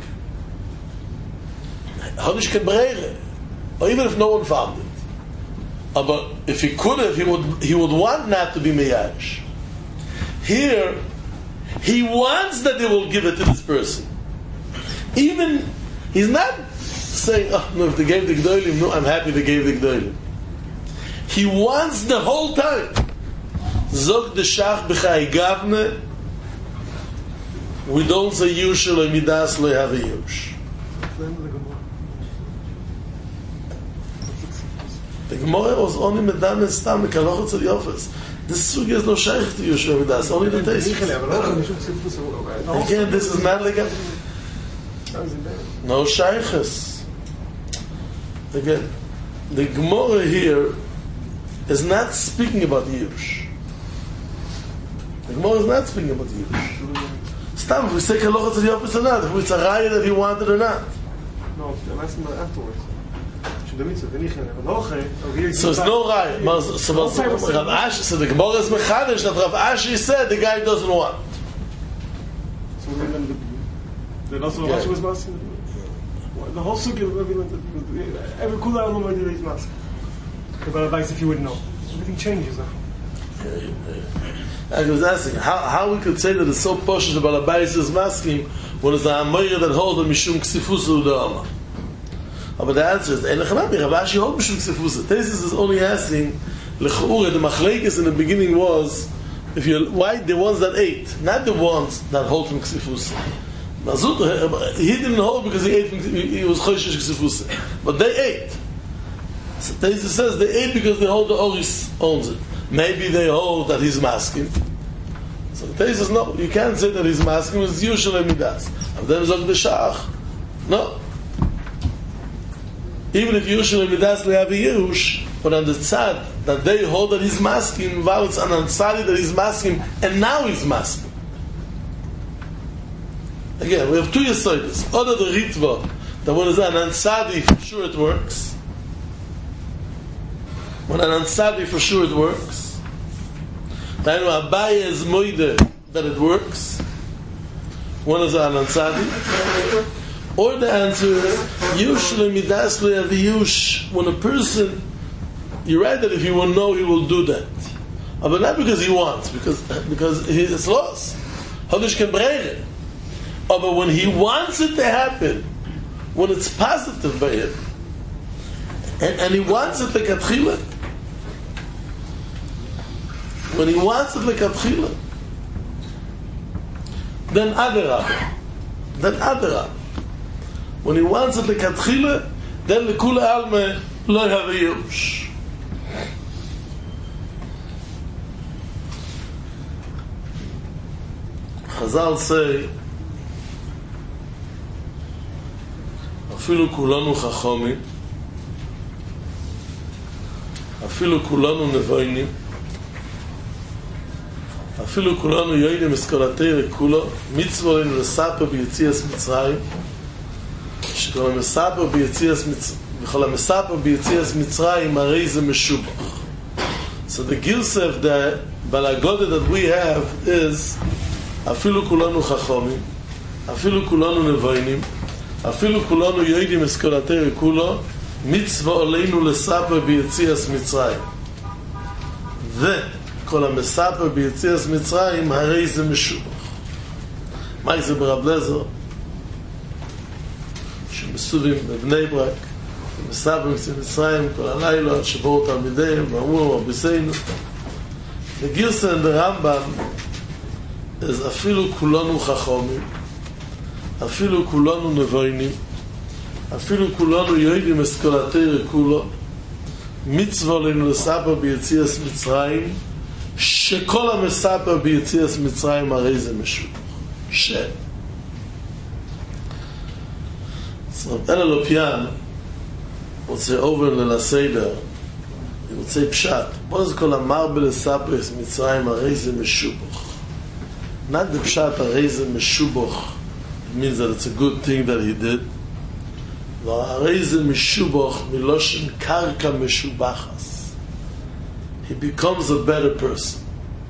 Speaker 2: Or even if no one found it. Uh, but if he could have, he would he would want not to be meyash. Here, he wants that they will give it to this person. Even, he's not saying, oh, no, if they gave the Gdolim, no, I'm happy they gave the Gdolim. He wants the whole time. Zog de Shach b'chai gavne. We don't say Yush lo midas lo have a Yush. The Gemara was only medan and stam mekalochet to the office. This sugi is no shaykh to Yush lo midas. Only the taste. Again, this is not like a no shaykhs. Again, the Gemara here is not speaking about Yush. The Gemara is not speaking about Yush. Stam, if we say Kalocha to the office or not, if it's a raya that he wanted or not.
Speaker 5: No, I'm asking about afterwards. So
Speaker 2: it's no raya. So, Rav Ashi, so the Gemara is mechadish that Rav Ashi said the guy doesn't want.
Speaker 5: So then the also Rav Ashi was masking. The whole sugi of every kula element where he's masking. But advice if you would know, everything changes now.
Speaker 2: I was asking how, how we could say that it's so posh about a bias is masking when it's a Amayra that hold a Mishum Ksifusa Udama. But the answer is, Ein Lechanami, Rav Ashi hold Mishum Ksifusa. Tesis is only asking, L'ch'ure, the Machlekes in the beginning was, if you why the ones that ate, not the ones that hold from Ksifusa. He didn't hold because he ate from, he was Choshesh Ksifusa. But they ate. So Tesis says they ate because they hold the Oris owns it. Maybe they hold that he's masking. So the Tesis says, no, you can't say that he's masking, it's usually midas. And then Zog the Shach, no. Even if usually midas they have a yush, but on the tzad that they hold that he's masking, while it's an ansari that he's masking, and now he's masking. Again, we have two yesoides. Other the ritva, that when it's an ansari, for sure it works. When an ansari, for sure it works. Then Abaye is moide that it works. When is an ansari? Or the answer is Yush midas lo have yush. When a person, you're right that if he will know, he will do that. But not because he wants, because because he's lost. Hadish can bring it. But when he wants it to happen, when it's positive by him, and, and he wants it like atchila, when he wants it like atchila, then adarab, then adarab. When he wants it like atchila, then the kula alme lo have a yush. Chazal say, afilu kulanu chachomim, afilu kulanu nevoinim, afilu kulanu yoinim eskolatei rekula, mitzvah in resape b'yetzias Mitzrayim, שכל המספר ביציאס וכל המספר ביציאס מצרים הרי זה משובח. So the Gilsa of the Balagoda that we have is אפילו כולנו חכמים, אפילו כולנו נבוינים, אפילו כולנו יודעים אסכולתר כולו, מצווה עלינו לספר ביציאס מצרים. וכל המספר ביציאס מצרים, הרי זה משובח. מה זה ברב לזר? שמסתובבים בבני ברק, ומספרים במצרים כל הלילה, שבאו תלמידיהם, ואמרו, רביסנו. בגירסן ברמב"ם, אז אפילו כולנו חכמים, אפילו כולנו נבוינים, אפילו כולנו יודעים אסכולתר כולו, מצווה עלינו לספר ביציאס מצרים, שכל המספר ביציאס מצרים הרי זה משובח. ש. אלא לא פיין, רוצה עובר ללסדר, רוצה פשט. בוא זה כל אמר בלספר מצרים הרי זה משובח. Not the pshat הרי זה משובח. It means that it's a good thing that he did. והרי זה משובח מלושן קרקע משובחס. He becomes a better person.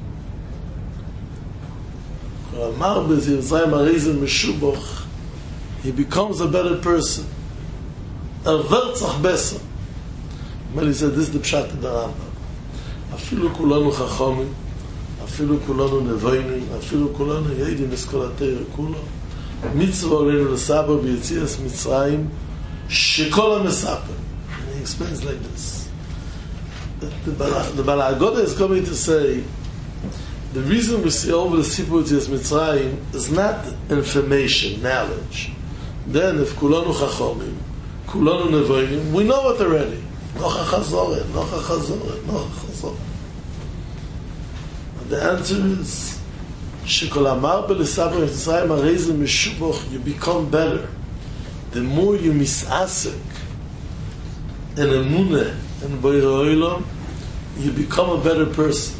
Speaker 2: אמר במצרים הרי זה משובח, he becomes a better person. הרברצח בסר. מלי זה, this is the pshat in the Rambam. אפילו כולנו חכמים, אפילו כולנו נבוינים, אפילו כולנו יודעים אסכולתר כולו, מצווה עלינו לספר ביציאס מצרים, שכל המספר. And he explains like this. The, the, the Bala Agoda is coming to say, the reason we see over the Sipur Yetzias Mitzrayim is not information, knowledge. Then if kulanu chachomim, kulanu nevoinim, we know it already. Nocha chazoret, nocha chazoret, nocha chazoret. The answer is, shekol amar b'lesaper Mitzrayim harei meshubach, you become better. The more you misasek and emuneh and boirei olam, you become a better person.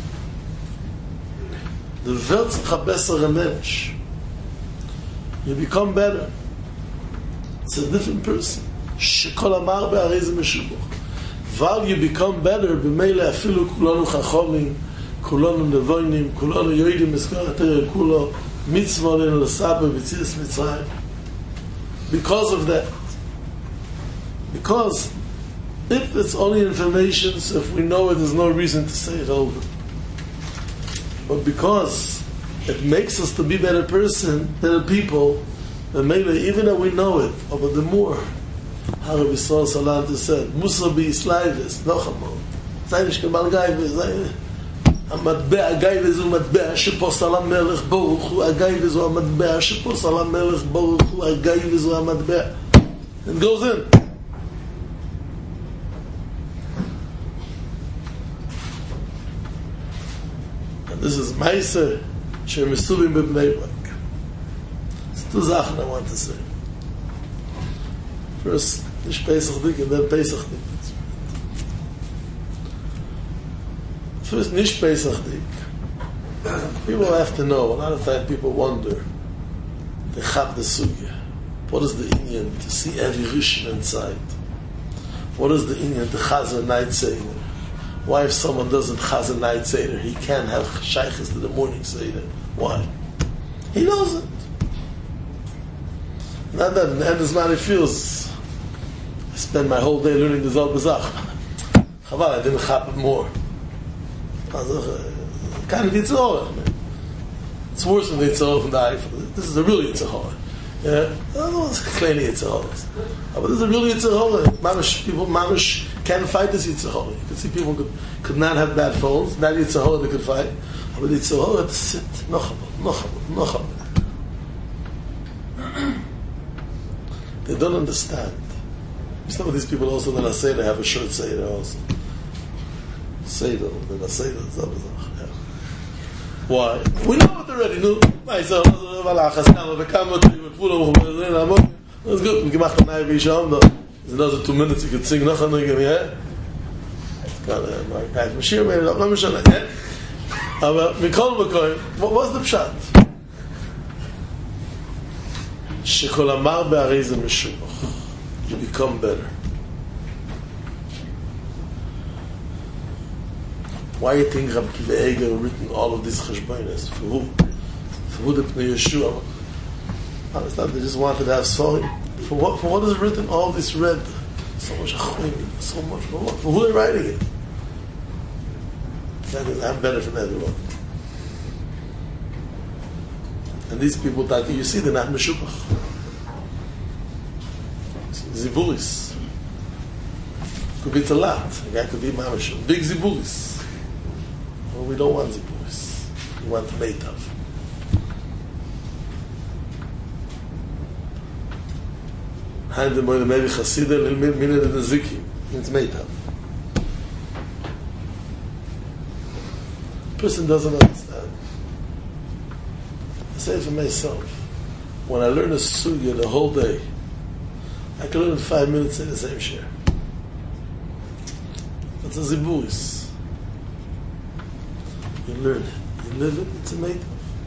Speaker 2: The wird sich a besserer Mensch. You become better. It's a different person. Shekol amar be'arei ze meshubach. While you become better, b'meile afilu kulanu chachomim, kulanu nevoinim, kulanu yoidim eskaratei kulo, mitzvah aleinu l'saber b'tzias Mitzrayim. Because of that. Because if it's only information, so if we know it, there's no reason to say it over. But because it makes us to be better person, better people, then maybe even though we know it, but the more, how Rabbi Yisrael Salanta said, Musa bi Islavis, Nochamo, Zainish Kemal Gaivis, המטבע גאיבה זו מטבע שפוסל המלך ברוך הוא, הגאיבה זו המטבע שפוסל המלך ברוך הוא, הגאיבה זו המטבע. It goes in. And this is Meiser שמסובים בבני ברק. It's two Sachen I want to say. First, nicht Pesach Dik and then Pesach Dik. First, nicht Pesach Dik. People have to know. A lot of times people wonder. They have the sugya. What is the inyan to see every rishon inside? What is the inyan to Chazar night seder? Why, if someone doesn't Chazar night seder, he can't have shaykhis to the morning seder? Why? He knows it. Not that in the end of man he feels. I spend my whole day learning the Zal Bazach. Chaval, I didn't chap it more. Kind of Yitzhahara. It's worse than the Yitzhahara from the Eifel. This is a real Yitzhahara. Yeah, I don't want to claim Yitzhahara. But this is a real Yitzhahara. Mamish, people, Mamish can't fight this Yitzhahara. You can see people could, could not have bad phones. Not Yitzhahara they could fight. But Yitzhahara to sit. Nochabot, Nochabot, Nochabot. They don't understand. Some of these people also, that I say they have a short Seder also. Seder, then I say that. Why? We know it already. No, myself, that's good. We can make a night Rishon. There's another two minutes. You can sing nothing again. Yeah. Kind of my guys. Mashir made it up. No, Mashir. Yeah. But Mikol Makoy. What was the pshat? Shekol Amar be'arei ze meshubach. You become better. Why do you think Rabbi Kiva Eger written all of these cheshbonos? For who? For who the Pnei Yeshua? Understand? They just wanted to have sorry. For what? For what is written? All this red, so much achim, so much for what? For who are writing it? That is, I'm better from everyone. And these people that you see, they're not meshubach. Ziburis. Could be a lot. A guy could be mamash. Big ziburis. Well, we don't want ziburis. We want meitav. Hand the boy maybe chasida little minute of the ziki. It's meitav. Person doesn't understand. I say it for myself. When I learn a sugya the whole day, I can learn in five minutes in the same share. That's a ziburis. You learn it. You live it, it's a meitav.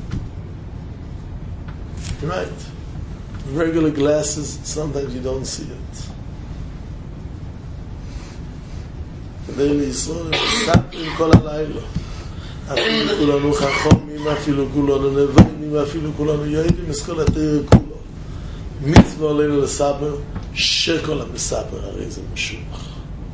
Speaker 2: You're right. Regular glasses, sometimes you don't see it. Daily Yisrael, Sapin Kol Halayla. אפילו כולנו חכמים, אפילו כולנו נביאים, אפילו כולנו יהודים, אז כל התיר כולו. מצווה עלינו לספר, שכל המספר, הרי זה משובח.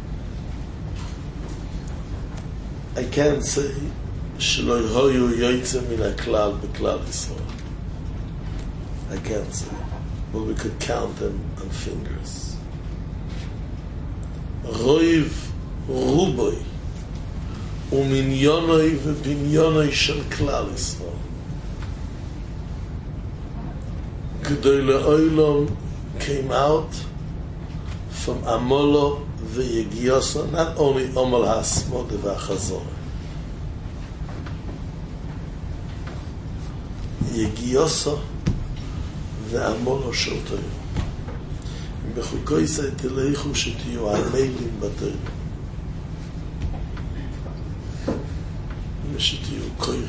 Speaker 2: I can't say שלא יהיו יוצא מן הכלל בכלל ישראל. I can't say. But we could count them on fingers. רויב רובוי ומניונוי ובניונוי של כלל ישראל. גדול האוילום came out from Amolo v'Yegiosa, not only Omal HaSmod v'Achazor. Yegiosa v'Amolo shel Torah. בחוקויסא תלכו שתהיו עמלים בתורה. ושתהיו קוירים.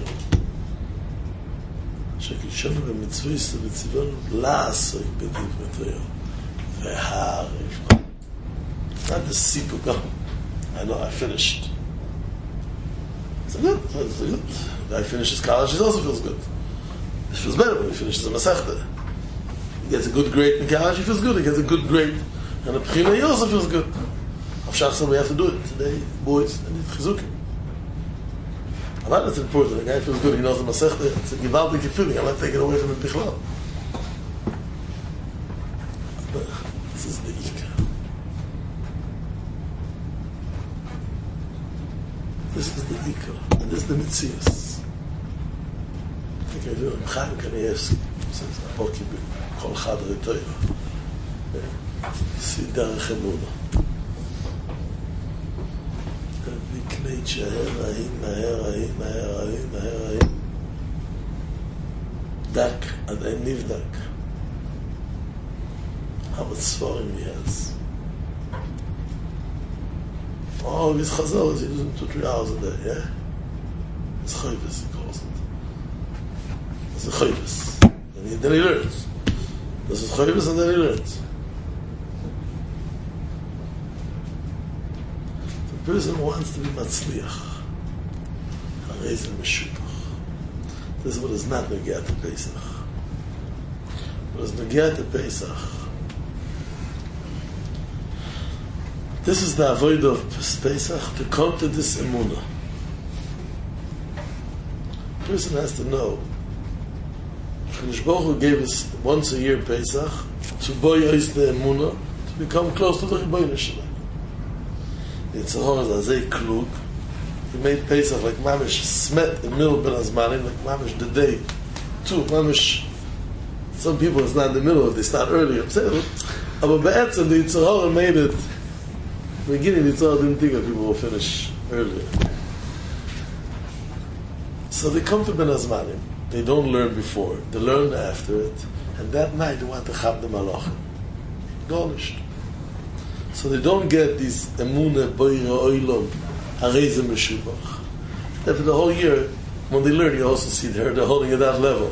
Speaker 2: שקידשנו במצוויסא וציוונו לעסוק בדברי תורה. והערב. Not the sequel go. I know, I finished. It's good. It's good. If I finish his college, it also feels good. It feels better when he finishes a Masechta. He gets a good grade in college, he feels good. He gets a good grade. And the Pechina, he also feels good. Of Shachsan, we have to do it today, boys, and it's Chizukim. But that's important. The guy feels good, he knows the Masechta. It's a gewaltige feeling. I'm not taking it away from him, Bichlal. But this is the Ika. This is the Ika. And this is the Mitzias. I think I do it. Chaim Kanievsky says, Aboki Kol Chadre Toira. See Derech Emunah. Viknei Sheher Ahim, Maher Ahim, Maher Ahim, Maher Ahim. Dak Ad Ein Nivdak. How much Sforim he has. Oh, his Chazal is he does two, three hours a day, yeah? It's Chayvis, he calls it. It's a Chayvis. And he, then he learns. This is Chayvis and then he learns. The person wants to be Matzliach. Harezim Meshubach. This is what is not Negiat to Pesach. What is Negiat to Pesach? This is the avoid of Pesach, to come to this emunah. The person has to know Kadosh Baruch Hu gave us once a year Pesach to boyos the emunah, to become close to the Rebbeinu Shalom. It's a horror azay klug. He made Pesach like mamish smet in the middle of Ben Azmanim, like mamish the day too. Mamish. Some people it's not in the middle; they start earlier. But be'etzem the Yitzhahara made it. In the beginning, the Yitzhahara didn't think that people will finish earlier. So they come to Ben Azmanim. They don't learn before. They learn after it. And that night, they want to chab the malachim. Garnished. So they don't get these emunah, boira, oilom, harezim, meshubach. That for the whole year, when they learn, you also see they're, they're holding at that level.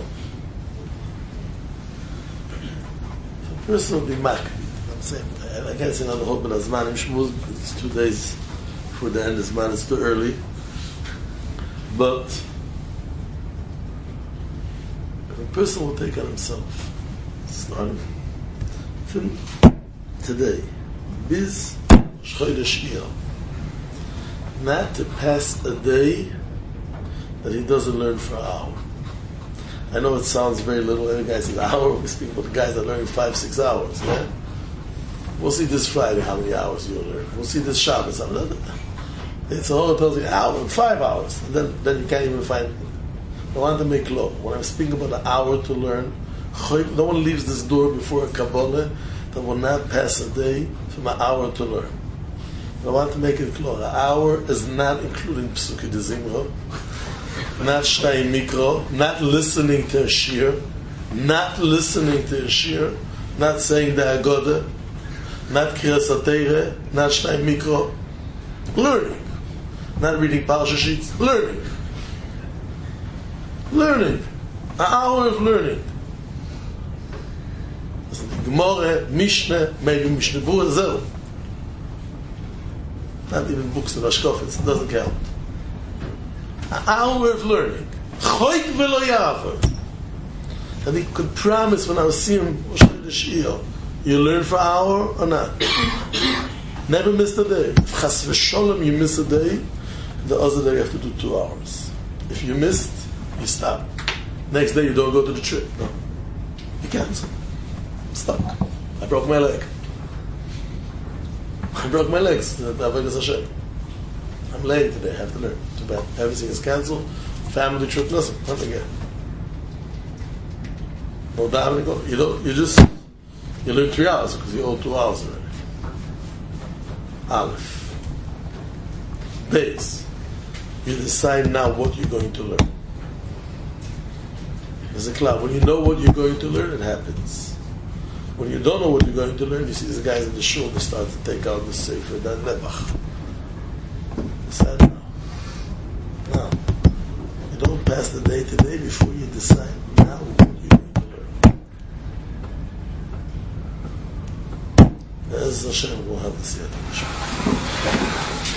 Speaker 2: So a person will be makbid. I'm saying, I can't say another whole Ben Azmanim Shmuz, it's two days before the end of Zman, it's too early. But if a person will take on himself, starting From today, biz Chodesh Iyar, not to pass a day that he doesn't learn for an hour. I know it sounds very little. Every guy says an hour. We speak about the guys that are learning five, six hours. Yeah? We'll see this Friday how many hours you'll learn. We'll see this Shabbos. It's a whole tells you an hour, five hours. And then, then you can't even find. I want to make law. When I'm speaking about an hour to learn, no one leaves this door before a Kabbalah that will not pass a day from an hour to learn. I want to make it clear. An hour is not including Psuki de Zimra, not Shtayim Mikro, not listening to a shir, not listening to a shir, not saying the Agoda, not Kriyas HaTeireh, not Shtayim Mikro. Learning. Not reading Parsha sheets. Learning. Learning. An hour of learning. Gemara, Mishnah, maybe Mishnah Bura, Zero. Not even books of Ashkofitz, it doesn't count. An hour of learning. Choik v'lo yaver. And he could promise when I was seeing him, you learn for an hour or not? Never missed a day. If chas v'sholem you miss a day, the other day you have to do two hours. If you missed, you stop. Next day you don't go to the trip. No. You cancel. Stuck. I broke my leg. I broke my legs. I'm late today. I have to learn. Too bad. Everything is cancelled. Family trip, nothing. Nothing yet. No davening. Go. You don't. You just. You learn three hours because you owe two hours already. Aleph. Base. You decide now what you're going to learn. There's a cloud. When you know what you're going to learn, it happens. When you don't know what you're going to learn, you see these guys in the shul, they start to take out the sefer, that nebach. Decide now. Now. You don't pass the day today before you decide now what you're going to learn. As Hashem will have the Siyat.